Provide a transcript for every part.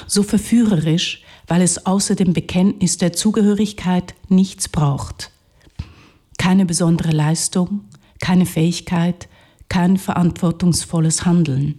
so verführerisch, weil es außer dem Bekenntnis der Zugehörigkeit nichts braucht. Keine besondere Leistung, keine Fähigkeit, kein verantwortungsvolles Handeln.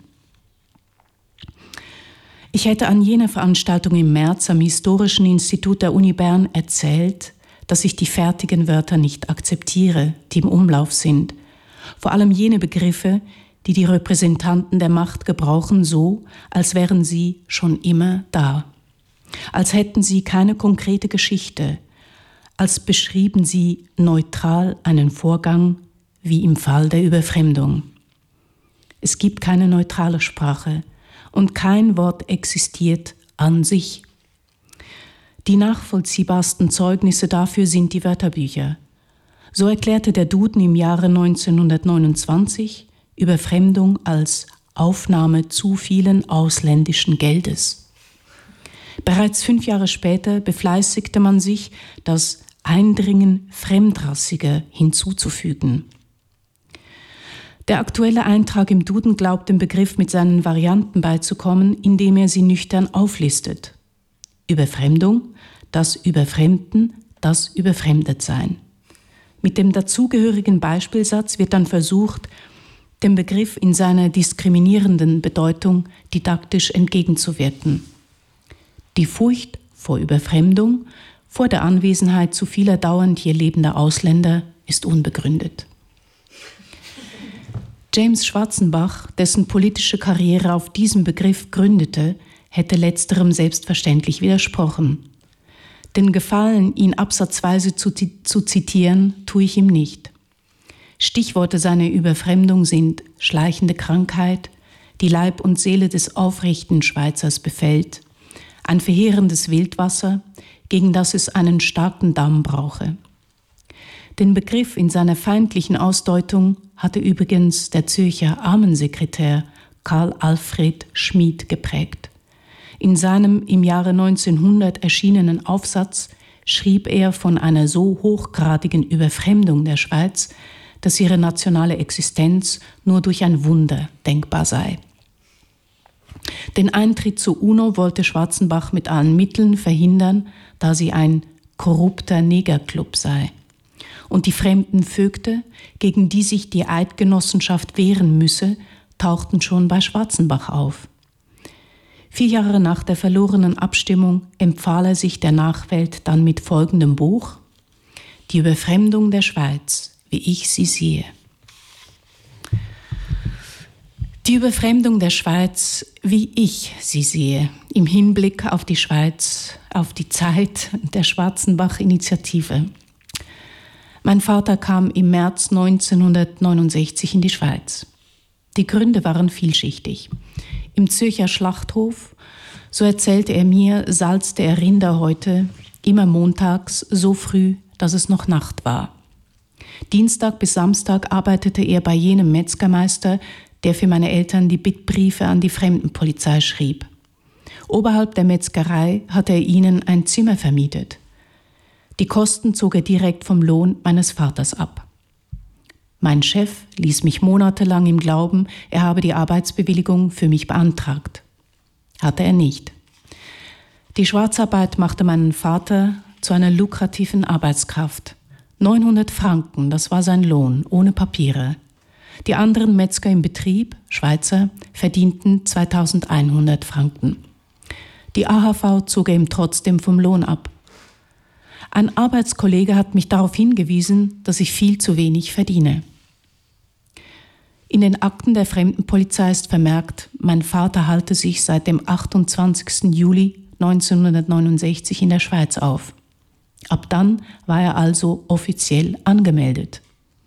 Ich hätte an jener Veranstaltung im März am Historischen Institut der Uni Bern erzählt, dass ich die fertigen Wörter nicht akzeptiere, die im Umlauf sind. Vor allem jene Begriffe, die die Repräsentanten der Macht gebrauchen, so, als wären sie schon immer da. Als hätten sie keine konkrete Geschichte, als beschrieben sie neutral einen Vorgang, wie im Fall der Überfremdung. Es gibt keine neutrale Sprache und kein Wort existiert an sich. Die nachvollziehbarsten Zeugnisse dafür sind die Wörterbücher. So erklärte der Duden im Jahre 1929 Überfremdung als Aufnahme zu vielen ausländischen Geldes. Bereits 5 Jahre später befleißigte man sich, das Eindringen Fremdrassiger hinzuzufügen. Der aktuelle Eintrag im Duden glaubt, dem Begriff mit seinen Varianten beizukommen, indem er sie nüchtern auflistet. Überfremdung, das Überfremden, das Überfremdetsein. Mit dem dazugehörigen Beispielsatz wird dann versucht, dem Begriff in seiner diskriminierenden Bedeutung didaktisch entgegenzuwirken. Die Furcht vor Überfremdung, vor der Anwesenheit zu vieler dauernd hier lebender Ausländer ist unbegründet. James Schwarzenbach, dessen politische Karriere auf diesem Begriff gründete, hätte letzterem selbstverständlich widersprochen. Den Gefallen, ihn absatzweise zu zitieren, tue ich ihm nicht. Stichworte seiner Überfremdung sind schleichende Krankheit, die Leib und Seele des aufrechten Schweizers befällt, ein verheerendes Wildwasser, gegen das es einen starken Damm brauche. Den Begriff in seiner feindlichen Ausdeutung hatte übrigens der Zürcher Armensekretär Karl Alfred Schmid geprägt. In seinem im Jahre 1900 erschienenen Aufsatz schrieb er von einer so hochgradigen Überfremdung der Schweiz, dass ihre nationale Existenz nur durch ein Wunder denkbar sei. Den Eintritt zur UNO wollte Schwarzenbach mit allen Mitteln verhindern, da sie ein korrupter Negerclub sei. Und die fremden Vögte, gegen die sich die Eidgenossenschaft wehren müsse, tauchten schon bei Schwarzenbach auf. 4 Jahre nach der verlorenen Abstimmung empfahl er sich der Nachwelt dann mit folgendem Buch: Die Überfremdung der Schweiz, wie ich sie sehe. Die Überfremdung der Schweiz, wie ich sie sehe, im Hinblick auf die Schweiz, auf die Zeit der Schwarzenbach-Initiative. Mein Vater kam im März 1969 in die Schweiz. Die Gründe waren vielschichtig. Im Zürcher Schlachthof, so erzählte er mir, salzte er Rinderhäute, immer montags so früh, dass es noch Nacht war. Dienstag bis Samstag arbeitete er bei jenem Metzgermeister, der für meine Eltern die Bittbriefe an die Fremdenpolizei schrieb. Oberhalb der Metzgerei hatte er ihnen ein Zimmer vermietet. Die Kosten zog er direkt vom Lohn meines Vaters ab. Mein Chef ließ mich monatelang im Glauben, er habe die Arbeitsbewilligung für mich beantragt. Hatte er nicht. Die Schwarzarbeit machte meinen Vater zu einer lukrativen Arbeitskraft. 900 Franken, das war sein Lohn, ohne Papiere. Die anderen Metzger im Betrieb, Schweizer, verdienten 2100 Franken. Die AHV zog er ihm trotzdem vom Lohn ab. Ein Arbeitskollege hat mich darauf hingewiesen, dass ich viel zu wenig verdiene. In den Akten der Fremdenpolizei ist vermerkt, mein Vater halte sich seit dem 28. Juli 1969 in der Schweiz auf. Ab dann war er also offiziell angemeldet.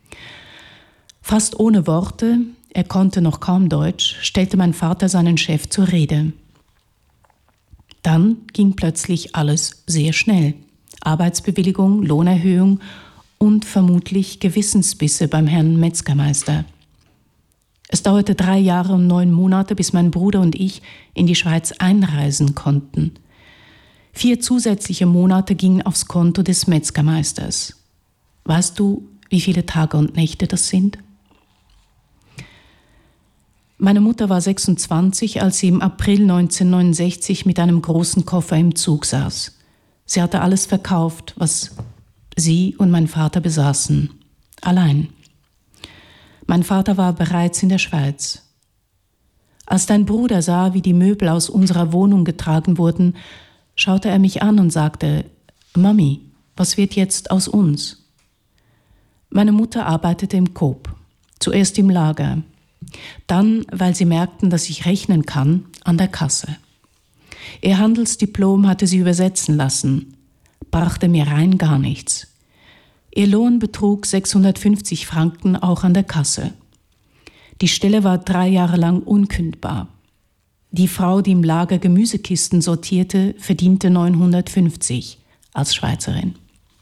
Fast ohne Worte, er konnte noch kaum Deutsch, stellte mein Vater seinen Chef zur Rede. Dann ging plötzlich alles sehr schnell. Arbeitsbewilligung, Lohnerhöhung und vermutlich Gewissensbisse beim Herrn Metzgermeister. Es dauerte 3 Jahre und 9 Monate, bis mein Bruder und ich in die Schweiz einreisen konnten. 4 zusätzliche Monate gingen aufs Konto des Metzgermeisters. Weißt du, wie viele Tage und Nächte das sind? Meine Mutter war 26, als sie im April 1969 mit einem großen Koffer im Zug saß. Sie hatte alles verkauft, was sie und mein Vater besaßen. Allein. Mein Vater war bereits in der Schweiz. Als dein Bruder sah, wie die Möbel aus unserer Wohnung getragen wurden, schaute er mich an und sagte: Mami, was wird jetzt aus uns? Meine Mutter arbeitete im Coop, zuerst im Lager, dann, weil sie merkten, dass ich rechnen kann, an der Kasse. Ihr Handelsdiplom hatte sie übersetzen lassen, brachte mir rein gar nichts. Ihr Lohn betrug 650 Franken, auch an der Kasse. Die Stelle war 3 Jahre lang unkündbar. Die Frau, die im Lager Gemüsekisten sortierte, verdiente 950 als Schweizerin.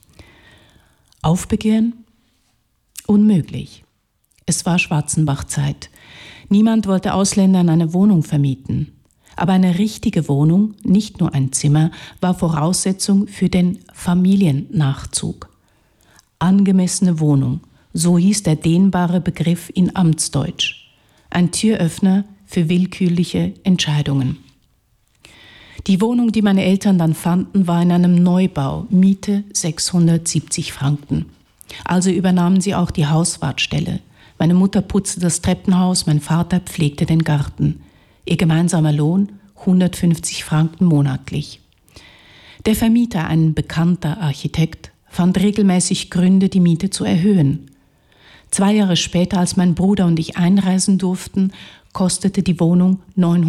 Aufbegehren? Unmöglich. Es war Schwarzenbachzeit. Niemand wollte Ausländern eine Wohnung vermieten. Aber eine richtige Wohnung, nicht nur ein Zimmer, war Voraussetzung für den Familiennachzug. Angemessene Wohnung, so hieß der dehnbare Begriff in Amtsdeutsch. Ein Türöffner für willkürliche Entscheidungen. Die Wohnung, die meine Eltern dann fanden, war in einem Neubau, Miete 670 Franken. Also übernahmen sie auch die Hauswartstelle. Meine Mutter putzte das Treppenhaus, mein Vater pflegte den Garten. Ihr gemeinsamer Lohn 150 Franken monatlich. Der Vermieter, ein bekannter Architekt, fand regelmäßig Gründe, die Miete zu erhöhen. 2 Jahre später, als mein Bruder und ich einreisen durften, kostete die Wohnung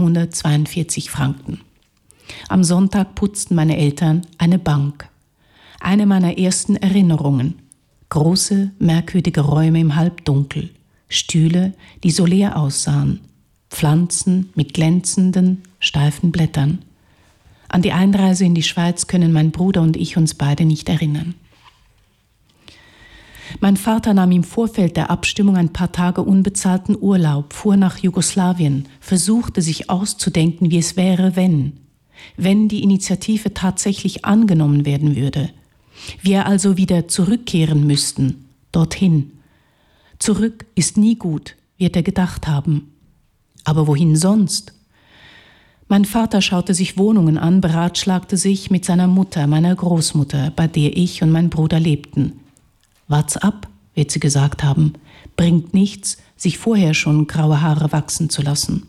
942 Franken. Am Sonntag putzten meine Eltern eine Bank. Eine meiner ersten Erinnerungen. Große, merkwürdige Räume im Halbdunkel. Stühle, die so leer aussahen. Pflanzen mit glänzenden, steifen Blättern. An die Einreise in die Schweiz können mein Bruder und ich uns beide nicht erinnern. Mein Vater nahm im Vorfeld der Abstimmung ein paar Tage unbezahlten Urlaub, fuhr nach Jugoslawien, versuchte sich auszudenken, wie es wäre, wenn die Initiative tatsächlich angenommen werden würde. Wir also wieder zurückkehren müssten, dorthin. Zurück ist nie gut, wird er gedacht haben. Aber wohin sonst? Mein Vater schaute sich Wohnungen an, beratschlagte sich mit seiner Mutter, meiner Großmutter, bei der ich und mein Bruder lebten. Wart's ab, wird sie gesagt haben, bringt nichts, sich vorher schon graue Haare wachsen zu lassen.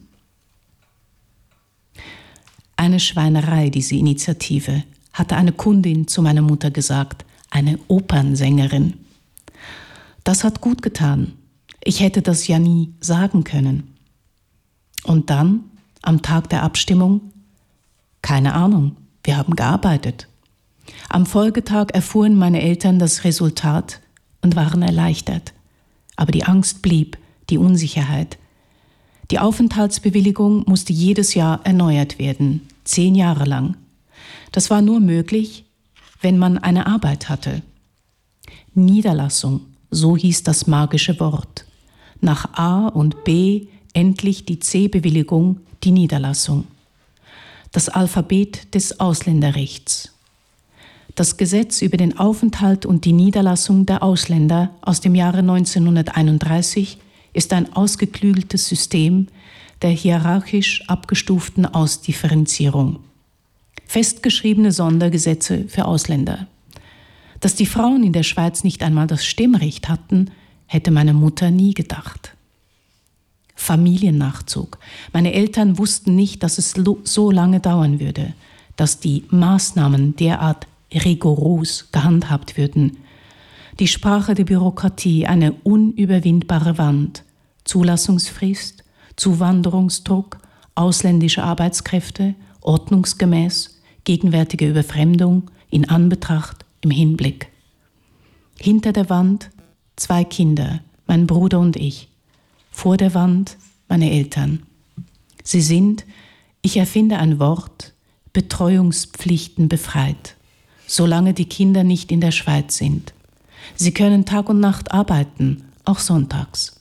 Eine Schweinerei, diese Initiative, hatte eine Kundin zu meiner Mutter gesagt, eine Opernsängerin. Das hat gut getan. Ich hätte das ja nie sagen können. Und dann, am Tag der Abstimmung, keine Ahnung, wir haben gearbeitet. Am Folgetag erfuhren meine Eltern das Resultat und waren erleichtert. Aber die Angst blieb, die Unsicherheit. Die Aufenthaltsbewilligung musste jedes Jahr erneuert werden, 10 Jahre lang. Das war nur möglich, wenn man eine Arbeit hatte. Niederlassung, so hieß das magische Wort. Nach A und B endlich die C-Bewilligung, die Niederlassung. Das Alphabet des Ausländerrechts. Das Gesetz über den Aufenthalt und die Niederlassung der Ausländer aus dem Jahre 1931 ist ein ausgeklügeltes System der hierarchisch abgestuften Ausdifferenzierung. Festgeschriebene Sondergesetze für Ausländer. Dass die Frauen in der Schweiz nicht einmal das Stimmrecht hatten, hätte meine Mutter nie gedacht. Familiennachzug. Meine Eltern wussten nicht, dass es so lange dauern würde, dass die Maßnahmen derart rigoros gehandhabt würden. Die Sprache der Bürokratie, eine unüberwindbare Wand, Zulassungsfrist, Zuwanderungsdruck, ausländische Arbeitskräfte, ordnungsgemäß, gegenwärtige Überfremdung, in Anbetracht, im Hinblick. Hinter der Wand 2 Kinder, mein Bruder und ich. Vor der Wand meine Eltern. Sie sind, ich erfinde ein Wort, Betreuungspflichten befreit, solange die Kinder nicht in der Schweiz sind. Sie können Tag und Nacht arbeiten, auch sonntags.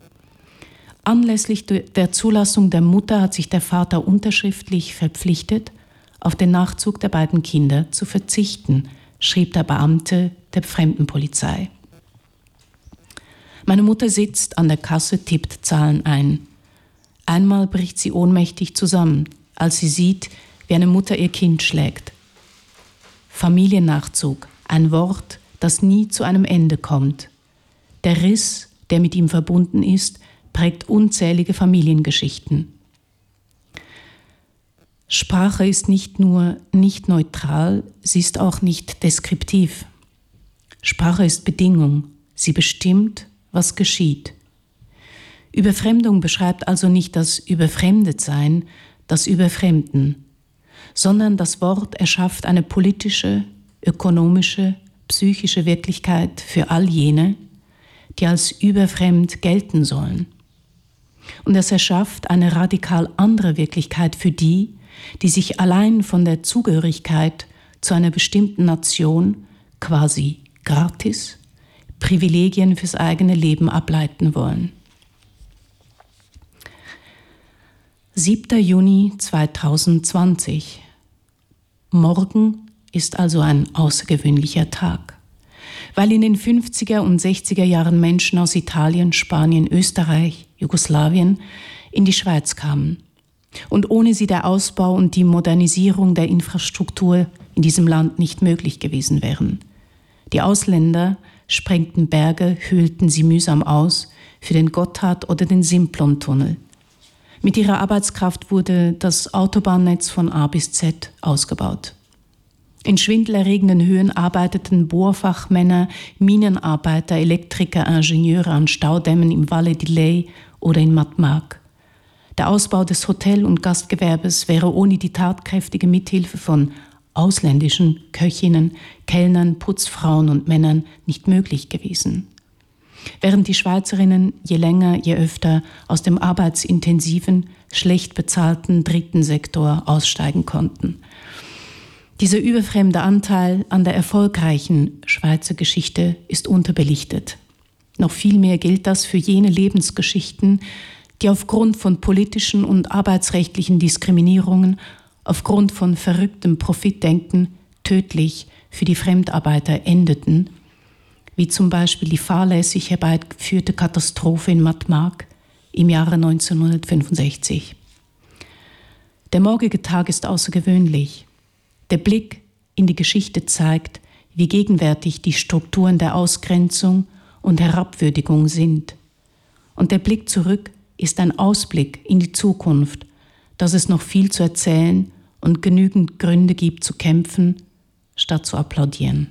Anlässlich der Zulassung der Mutter hat sich der Vater unterschriftlich verpflichtet, auf den Nachzug der beiden Kinder zu verzichten, schrieb der Beamte der Fremdenpolizei. Meine Mutter sitzt an der Kasse, tippt Zahlen ein. Einmal bricht sie ohnmächtig zusammen, als sie sieht, wie eine Mutter ihr Kind schlägt. Familiennachzug, ein Wort, das nie zu einem Ende kommt. Der Riss, der mit ihm verbunden ist, prägt unzählige Familiengeschichten. Sprache ist nicht nur nicht neutral, sie ist auch nicht deskriptiv. Sprache ist Bedingung, sie bestimmt, was geschieht. Überfremdung beschreibt also nicht das Überfremdetsein, das Überfremden, sondern das Wort erschafft eine politische, ökonomische, psychische Wirklichkeit für all jene, die als überfremd gelten sollen. Und es erschafft eine radikal andere Wirklichkeit für die, die sich allein von der Zugehörigkeit zu einer bestimmten Nation quasi gratis Privilegien fürs eigene Leben ableiten wollen. 7. Juni 2020. Morgen ist also ein außergewöhnlicher Tag, weil in den 50er und 60er Jahren Menschen aus Italien, Spanien, Österreich, Jugoslawien in die Schweiz kamen. Und ohne sie der Ausbau und die Modernisierung der Infrastruktur in diesem Land nicht möglich gewesen wären. Die Ausländer sprengten Berge, höhlten sie mühsam aus für den Gotthard- oder den Simplon-Tunnel. Mit ihrer Arbeitskraft wurde das Autobahnnetz von A bis Z ausgebaut. In schwindelerregenden Höhen arbeiteten Bohrfachmänner, Minenarbeiter, Elektriker, Ingenieure an Staudämmen im Valle di Lei oder in Matmark. Der Ausbau des Hotel- und Gastgewerbes wäre ohne die tatkräftige Mithilfe von ausländischen Köchinnen, Kellnern, Putzfrauen und Männern nicht möglich gewesen. Während die Schweizerinnen je länger, je öfter aus dem arbeitsintensiven, schlecht bezahlten dritten Sektor aussteigen konnten. Dieser überfremde Anteil an der erfolgreichen Schweizer Geschichte ist unterbelichtet. Noch viel mehr gilt das für jene Lebensgeschichten, die aufgrund von politischen und arbeitsrechtlichen Diskriminierungen, aufgrund von verrücktem Profitdenken tödlich für die Fremdarbeiter endeten, wie zum Beispiel die fahrlässig herbeigeführte Katastrophe in Matmark im Jahre 1965. Der morgige Tag ist außergewöhnlich. Der Blick in die Geschichte zeigt, wie gegenwärtig die Strukturen der Ausgrenzung und Herabwürdigung sind. Und der Blick zurück ist ein Ausblick in die Zukunft, dass es noch viel zu erzählen und genügend Gründe gibt zu kämpfen, statt zu applaudieren.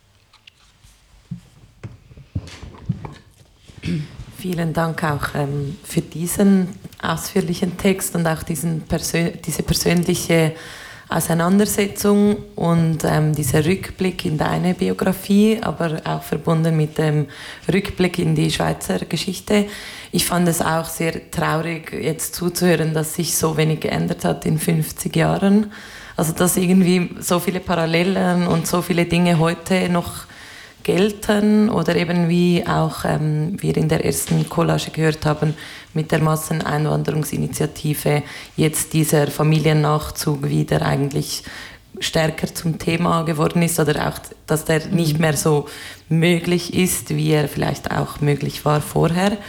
Vielen Dank auch für diesen ausführlichen Text und auch diese persönliche Auseinandersetzung und dieser Rückblick in deine Biografie, aber auch verbunden mit dem Rückblick in die Schweizer Geschichte. Ich fand es auch sehr traurig, jetzt zuzuhören, dass sich so wenig geändert hat in 50 Jahren. Also dass irgendwie so viele Parallelen und so viele Dinge heute noch gelten oder eben wie auch wir in der ersten Collage gehört haben, mit der Masseneinwanderungsinitiative jetzt dieser Familiennachzug wieder eigentlich stärker zum Thema geworden ist oder auch, dass der nicht mehr so möglich ist, wie er vielleicht auch möglich war vorher.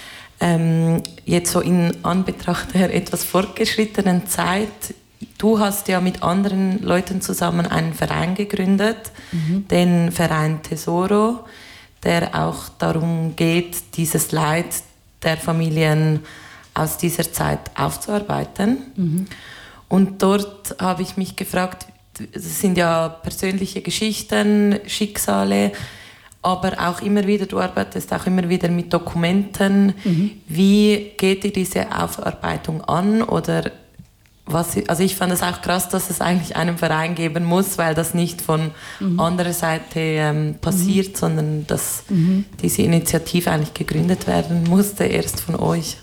Jetzt so in Anbetracht der etwas fortgeschrittenen Zeit, du hast ja mit anderen Leuten zusammen einen Verein gegründet, den Verein Tesoro, der auch darum geht, dieses Leid der Familien aus dieser Zeit aufzuarbeiten. Und dort habe ich mich gefragt, es sind ja persönliche Geschichten, Schicksale, aber auch immer wieder, du arbeitest auch immer wieder mit Dokumenten. Wie geht dir diese Aufarbeitung an oder also ich fand es auch krass, dass es eigentlich einen Verein geben muss, weil das nicht von anderer Seite passiert, sondern dass diese Initiative eigentlich gegründet werden musste, erst von euch.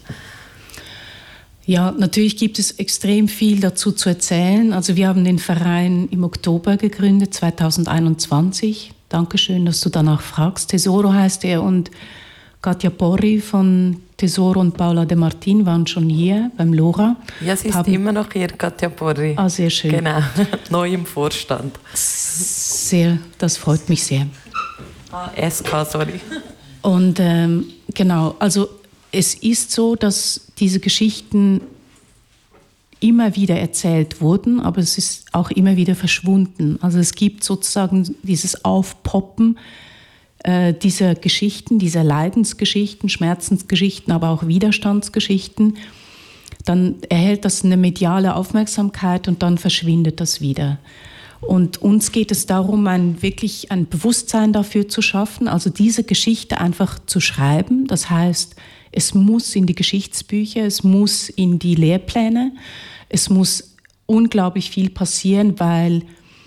Ja, natürlich gibt es extrem viel dazu zu erzählen. Also wir haben den Verein im Oktober gegründet, 2021. Dankeschön, dass du danach fragst. Tesoro heißt er und Katja Porri von Tesoro und Paula De Martin waren schon hier beim LoRa. Ja, sie ist immer noch hier, Katja Porri. Ah, sehr schön. Genau, neu im Vorstand. Sehr, das freut mich sehr. SK, sorry. Und genau, also es ist so, dass diese Geschichten immer wieder erzählt wurden, aber es ist auch immer wieder verschwunden. Also es gibt sozusagen dieses Aufpoppen dieser Geschichten, dieser Leidensgeschichten, Schmerzensgeschichten, aber auch Widerstandsgeschichten. Dann erhält das eine mediale Aufmerksamkeit und dann verschwindet das wieder. Und uns geht es darum, wirklich ein Bewusstsein dafür zu schaffen, also diese Geschichte einfach zu schreiben. Das heißt, es muss in die Geschichtsbücher, es muss in die Lehrpläne, es muss unglaublich viel passieren, weil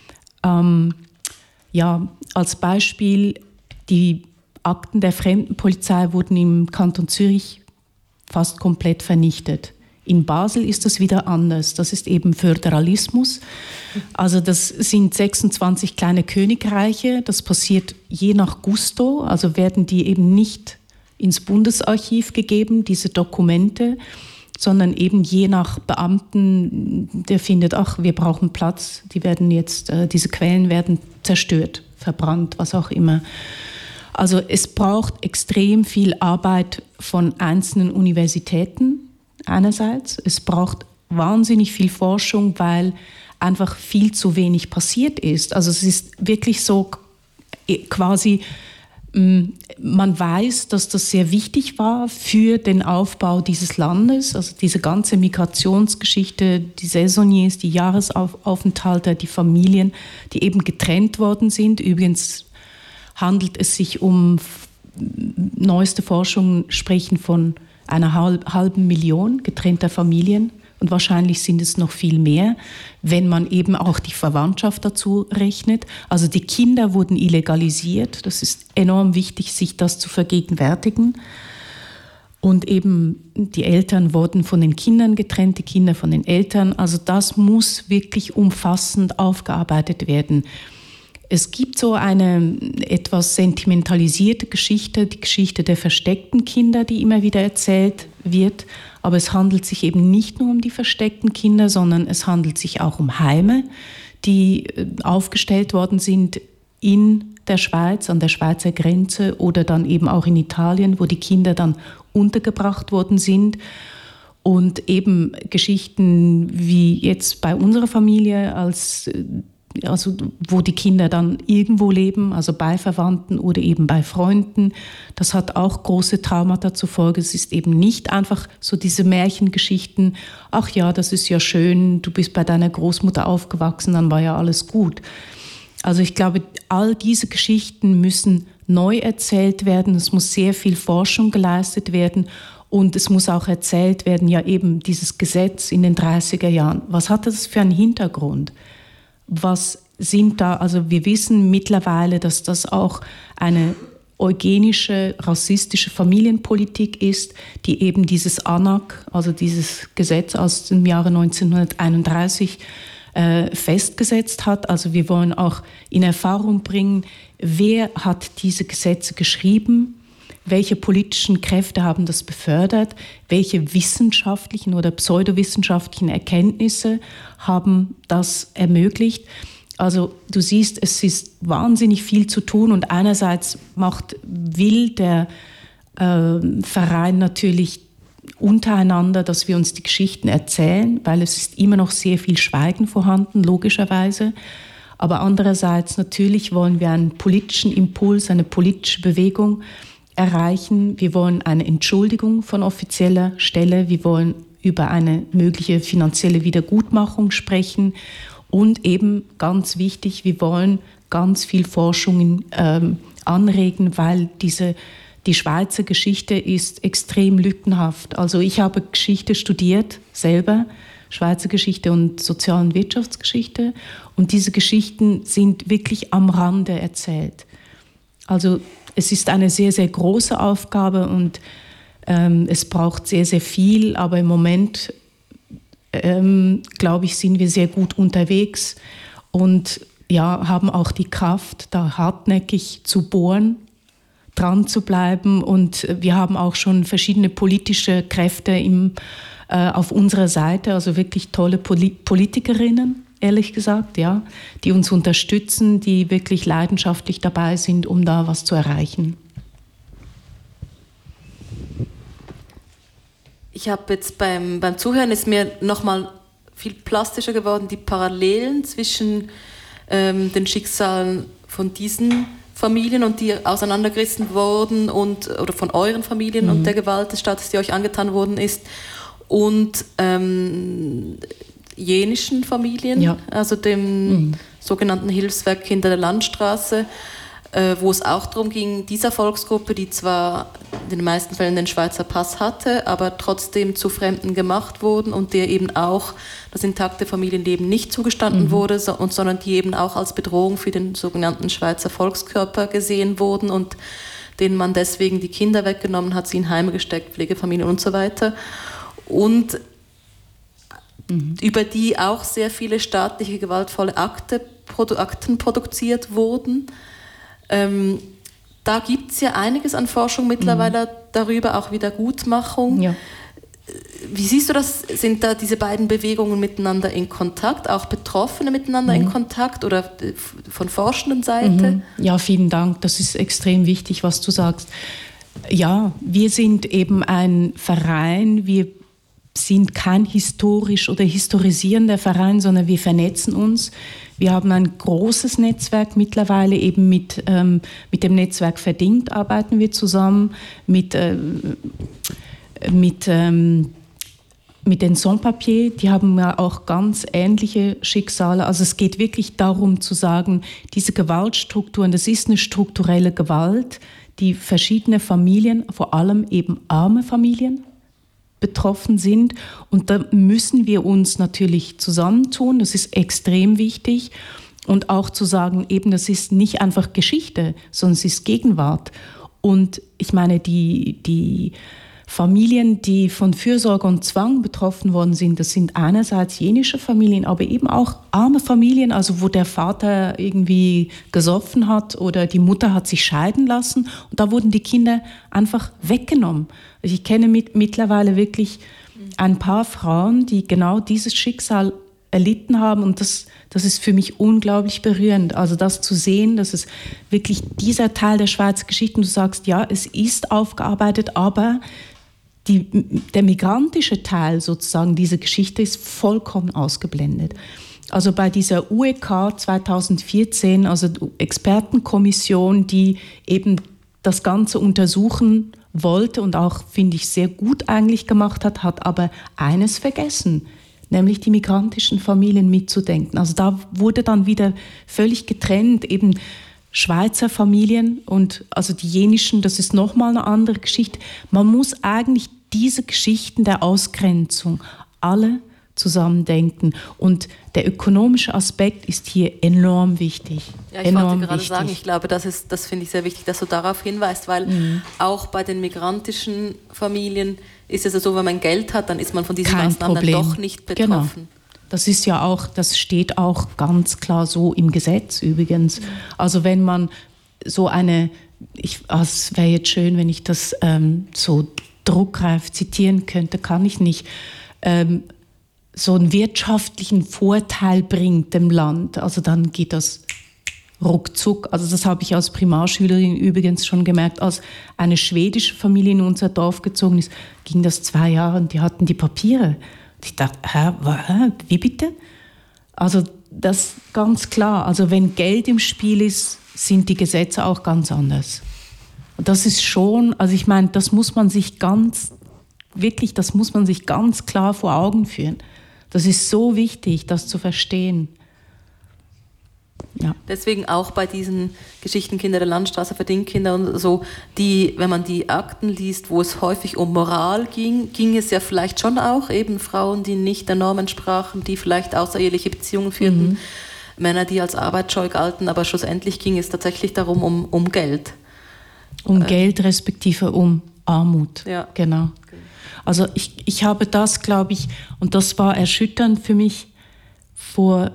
als Beispiel die Akten der Fremdenpolizei wurden im Kanton Zürich fast komplett vernichtet. In Basel ist das wieder anders. Das ist eben Föderalismus. Also das sind 26 kleine Königreiche. Das passiert je nach Gusto. Also werden die eben nicht ins Bundesarchiv gegeben, diese Dokumente, sondern eben je nach Beamten, der findet, wir brauchen Platz. Diese Quellen werden zerstört, verbrannt, was auch immer. Also es braucht extrem viel Arbeit von einzelnen Universitäten einerseits. Es braucht wahnsinnig viel Forschung, weil einfach viel zu wenig passiert ist. Also es ist wirklich so quasi, man weiß, dass das sehr wichtig war für den Aufbau dieses Landes. Also diese ganze Migrationsgeschichte, die Saisonniers, die Jahresaufenthalte, die Familien, die eben getrennt worden sind. Übrigens handelt es sich neueste Forschungen sprechen von einer halben Million getrennter Familien und wahrscheinlich sind es noch viel mehr, wenn man eben auch die Verwandtschaft dazu rechnet. Also die Kinder wurden illegalisiert, das ist enorm wichtig, sich das zu vergegenwärtigen. Und eben die Eltern wurden von den Kindern getrennt, die Kinder von den Eltern. Also das muss wirklich umfassend aufgearbeitet werden. Es gibt so eine etwas sentimentalisierte Geschichte, die Geschichte der versteckten Kinder, die immer wieder erzählt wird. Aber es handelt sich eben nicht nur um die versteckten Kinder, sondern es handelt sich auch um Heime, die aufgestellt worden sind in der Schweiz, an der Schweizer Grenze oder dann eben auch in Italien, wo die Kinder dann untergebracht worden sind. Und eben Geschichten wie jetzt bei unserer Familie also wo die Kinder dann irgendwo leben, also bei Verwandten oder eben bei Freunden. Das hat auch große Traumata zur Folge. Es ist eben nicht einfach so diese Märchengeschichten, ach ja, das ist ja schön, du bist bei deiner Großmutter aufgewachsen, dann war ja alles gut. Also ich glaube, all diese Geschichten müssen neu erzählt werden. Es muss sehr viel Forschung geleistet werden und es muss auch erzählt werden, ja eben dieses Gesetz in den 30er Jahren. Was hat das für einen Hintergrund? Was sind da, also wir wissen mittlerweile, dass das auch eine eugenische, rassistische Familienpolitik ist, die eben dieses ANAC, also dieses Gesetz aus dem Jahre 1931 festgesetzt hat. Also wir wollen auch in Erfahrung bringen, wer hat diese Gesetze geschrieben, welche politischen Kräfte haben das befördert, welche wissenschaftlichen oder pseudowissenschaftlichen Erkenntnisse haben das ermöglicht. Also du siehst, es ist wahnsinnig viel zu tun und einerseits will der Verein natürlich untereinander, dass wir uns die Geschichten erzählen, weil es ist immer noch sehr viel Schweigen vorhanden, logischerweise. Aber andererseits natürlich wollen wir einen politischen Impuls, eine politische Bewegung erreichen. Wir wollen eine Entschuldigung von offizieller Stelle. Wir wollen über eine mögliche finanzielle Wiedergutmachung sprechen. Und eben ganz wichtig, wir wollen ganz viel Forschung anregen, weil die Schweizer Geschichte ist extrem lückenhaft. Also ich habe Geschichte studiert, selber, Schweizer Geschichte und Sozial- und Wirtschaftsgeschichte. Und diese Geschichten sind wirklich am Rande erzählt. Also es ist eine sehr, sehr große Aufgabe und es braucht sehr, sehr viel. Aber im Moment, glaube ich, sind wir sehr gut unterwegs und ja, haben auch die Kraft, da hartnäckig zu bohren, dran zu bleiben. Und wir haben auch schon verschiedene politische Kräfte auf unserer Seite, also wirklich tolle Politikerinnen, ehrlich gesagt, ja, die uns unterstützen, die wirklich leidenschaftlich dabei sind, um da was zu erreichen. ich habe jetzt beim Zuhören ist mir nochmal viel plastischer geworden, die Parallelen zwischen den Schicksalen von diesen Familien und die auseinandergerissen wurden oder von euren Familien und der Gewalt des Staates, die euch angetan worden ist, und jenischen Familien, also dem sogenannten Hilfswerk Kinder der Landstraße, wo es auch darum ging, dieser Volksgruppe, die zwar in den meisten Fällen den Schweizer Pass hatte, aber trotzdem zu Fremden gemacht wurden und der eben auch das intakte Familienleben nicht zugestanden wurde, sondern die eben auch als Bedrohung für den sogenannten Schweizer Volkskörper gesehen wurden und denen man deswegen die Kinder weggenommen hat, sie in Heime gesteckt, Pflegefamilien und so weiter. Und über die auch sehr viele staatliche gewaltvolle Akten produziert wurden. Da gibt es ja einiges an Forschung mittlerweile darüber, auch Wiedergutmachung. Ja. Wie siehst du das? Sind da diese beiden Bewegungen miteinander in Kontakt, auch Betroffene miteinander in Kontakt oder von forschenden Seite? Ja, vielen Dank. Das ist extrem wichtig, was du sagst. Ja, wir sind eben ein Verein, wir sind kein historisch oder historisierender Verein, sondern wir vernetzen uns. Wir haben ein großes Netzwerk mittlerweile, eben mit dem Netzwerk Verdingt arbeiten wir zusammen, mit den Sans-Papiers, die haben ja auch ganz ähnliche Schicksale. Also es geht wirklich darum zu sagen, diese Gewaltstrukturen, das ist eine strukturelle Gewalt, die verschiedene Familien, vor allem eben arme Familien, betroffen sind. Und da müssen wir uns natürlich zusammentun, das ist extrem wichtig. Und auch zu sagen, eben das ist nicht einfach Geschichte, sondern es ist Gegenwart. Und ich meine, die Familien, die von Fürsorge und Zwang betroffen worden sind, das sind einerseits jenische Familien, aber eben auch arme Familien, also wo der Vater irgendwie gesoffen hat oder die Mutter hat sich scheiden lassen und da wurden die Kinder einfach weggenommen. Also ich kenne mittlerweile wirklich ein paar Frauen, die genau dieses Schicksal erlitten haben und das ist für mich unglaublich berührend. Also das zu sehen, dass es wirklich dieser Teil der Schweizer Geschichte, du sagst, ja, es ist aufgearbeitet, aber der migrantische Teil sozusagen dieser Geschichte ist vollkommen ausgeblendet. Also bei dieser UEK 2014, also Expertenkommission, die eben das Ganze untersuchen wollte und auch, finde ich, sehr gut eigentlich gemacht hat aber eines vergessen, nämlich die migrantischen Familien mitzudenken. Also da wurde dann wieder völlig getrennt, eben Schweizer Familien und also die jenischen, das ist nochmal eine andere Geschichte. Man muss eigentlich diese Geschichten der Ausgrenzung alle zusammen denken. Und der ökonomische Aspekt ist hier enorm wichtig. Ja, ich wollte gerade sagen, ich glaube, das finde ich sehr wichtig, dass du darauf hinweist, weil auch bei den migrantischen Familien ist es ja so, wenn man Geld hat, dann ist man von diesen ganzen anderen doch nicht betroffen. Genau. Das ist ja auch, das steht auch ganz klar so im Gesetz übrigens. Also wenn man so es wäre jetzt schön, wenn ich das so druckreif zitieren könnte, kann ich nicht, so einen wirtschaftlichen Vorteil bringt dem Land, also dann geht das ruckzuck. Also das habe ich als Primarschülerin übrigens schon gemerkt, als eine schwedische Familie in unser Dorf gezogen ist, ging das 2 Jahre und die hatten die Papiere. Ich dachte, wie bitte? Also das ist ganz klar, also wenn Geld im Spiel ist, sind die Gesetze auch ganz anders. Und das ist schon, also ich meine, das muss man sich ganz klar vor Augen führen. Das ist so wichtig, das zu verstehen. Ja. Deswegen auch bei diesen Geschichten Kinder der Landstraße, Verdingkinder und so, wenn man die Akten liest, wo es häufig um Moral ging es ja vielleicht schon auch eben Frauen, die nicht der Norm entsprachen, die vielleicht außereheliche Beziehungen führten, Männer, die als arbeitsscheu galten, aber schlussendlich ging es tatsächlich darum, um Geld. Um Geld respektive um Armut. Ja. Genau. Also ich habe das, glaube ich, und das war erschütternd für mich, vor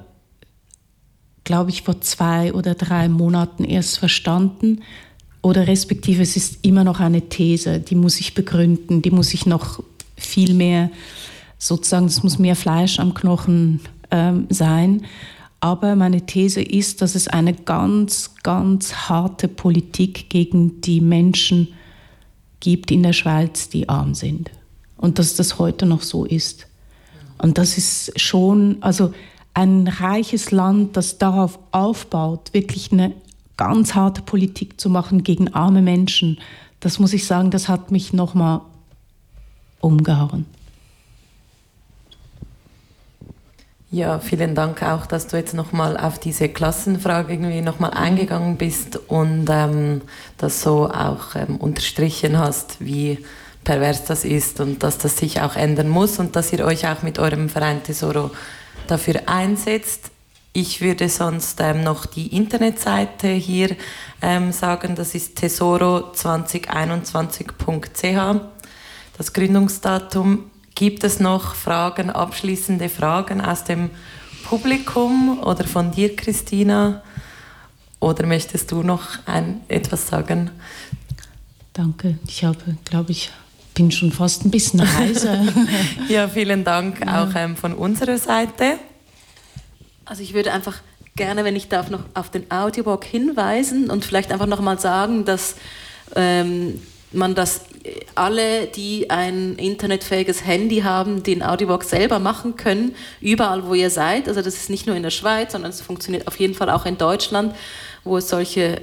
2 oder 3 Monaten erst verstanden. Oder respektive es ist immer noch eine These, die muss ich begründen, die muss ich noch viel mehr, sozusagen, es muss mehr Fleisch am Knochen sein. Aber meine These ist, dass es eine ganz, ganz harte Politik gegen die Menschen gibt in der Schweiz, die arm sind. und dass das heute noch so ist. Und das ist schon, also ein reiches Land, das darauf aufbaut, wirklich eine ganz harte Politik zu machen gegen arme Menschen, das muss ich sagen, das hat mich nochmal umgehauen. Ja, vielen Dank auch, dass du jetzt nochmal auf diese Klassenfrage irgendwie nochmal eingegangen bist und das so auch unterstrichen hast, wie pervers das ist und dass das sich auch ändern muss und dass ihr euch auch mit eurem Verein Tesoro dafür einsetzt. Ich würde sonst noch die Internetseite hier sagen, das ist tesoro2021.ch, das Gründungsdatum. Gibt es noch Fragen, abschließende Fragen aus dem Publikum oder von dir, Christina? Oder möchtest du noch etwas sagen? Danke. Ich bin schon fast ein bisschen heiser. Ja, vielen Dank auch von unserer Seite. Also ich würde einfach gerne, wenn ich darf, noch auf den Audiowalk hinweisen und vielleicht einfach nochmal sagen, dass man das alle, die ein internetfähiges Handy haben, den Audiowalk selber machen können, überall wo ihr seid. Also das ist nicht nur in der Schweiz, sondern es funktioniert auf jeden Fall auch in Deutschland, wo es solche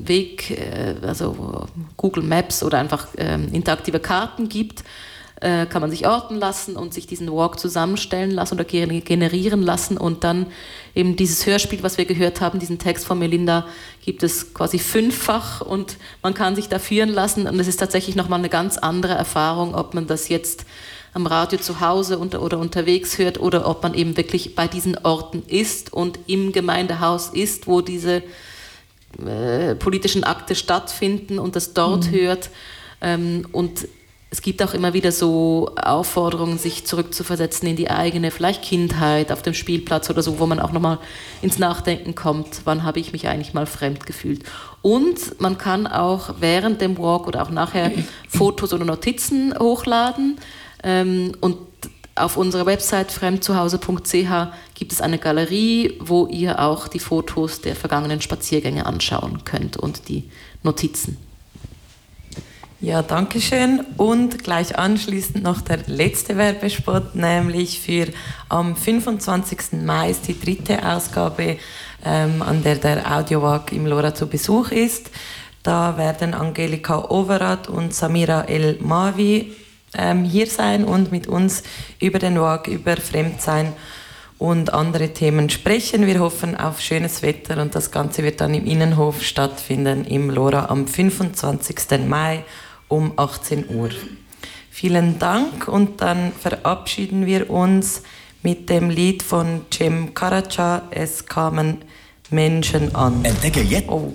also Google Maps oder einfach interaktive Karten gibt, kann man sich orten lassen und sich diesen Walk zusammenstellen lassen oder generieren lassen und dann eben dieses Hörspiel, was wir gehört haben, diesen Text von Melinda, gibt es quasi 5-fach und man kann sich da führen lassen und es ist tatsächlich nochmal eine ganz andere Erfahrung, ob man das jetzt am Radio zu Hause oder unterwegs hört oder ob man eben wirklich bei diesen Orten ist und im Gemeindehaus ist, wo diese politischen Akte stattfinden und das dort hört und es gibt auch immer wieder so Aufforderungen, sich zurückzuversetzen in die eigene vielleicht Kindheit auf dem Spielplatz oder so, wo man auch nochmal ins Nachdenken kommt, wann habe ich mich eigentlich mal fremd gefühlt. Und man kann auch während dem Walk oder auch nachher Fotos oder Notizen hochladen und auf unserer Website fremdzuhause.ch gibt es eine Galerie, wo ihr auch die Fotos der vergangenen Spaziergänge anschauen könnt und die Notizen. Ja, danke schön. Und gleich anschließend noch der letzte Werbespot, nämlich für am 25. Mai ist die 3. Ausgabe, an der Audiowalk im LoRa zu Besuch ist. Da werden Angelika Overath und Samira El-Mawi hier sein und mit uns über den Walk, über Fremdsein und andere Themen sprechen. Wir hoffen auf schönes Wetter und das Ganze wird dann im Innenhof stattfinden, im LoRa am 25. Mai um 18 Uhr. Vielen Dank und dann verabschieden wir uns mit dem Lied von Cem Karaca, Es kamen Menschen an. Entdecke jetzt! Oh.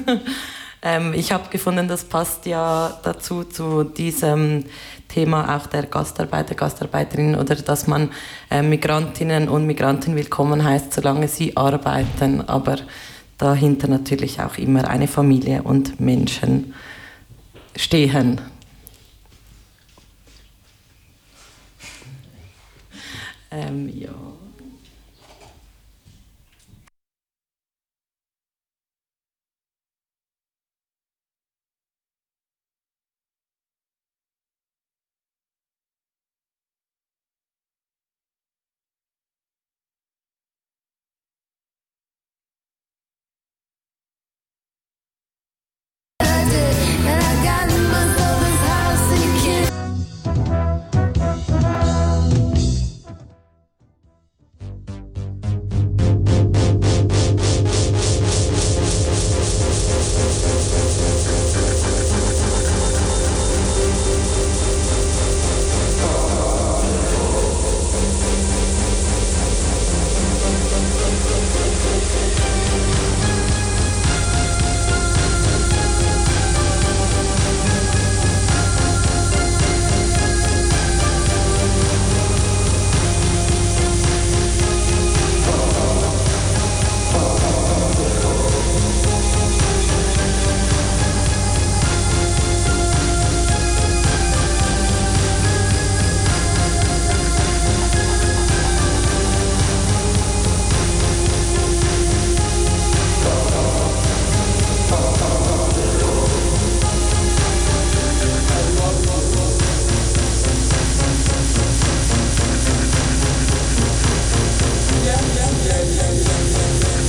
Ich habe gefunden, das passt ja dazu, zu diesem Thema auch der Gastarbeiter, Gastarbeiterinnen oder dass man Migrantinnen und Migranten willkommen heißt, solange sie arbeiten, aber dahinter natürlich auch immer eine Familie und Menschen stehen. Ja.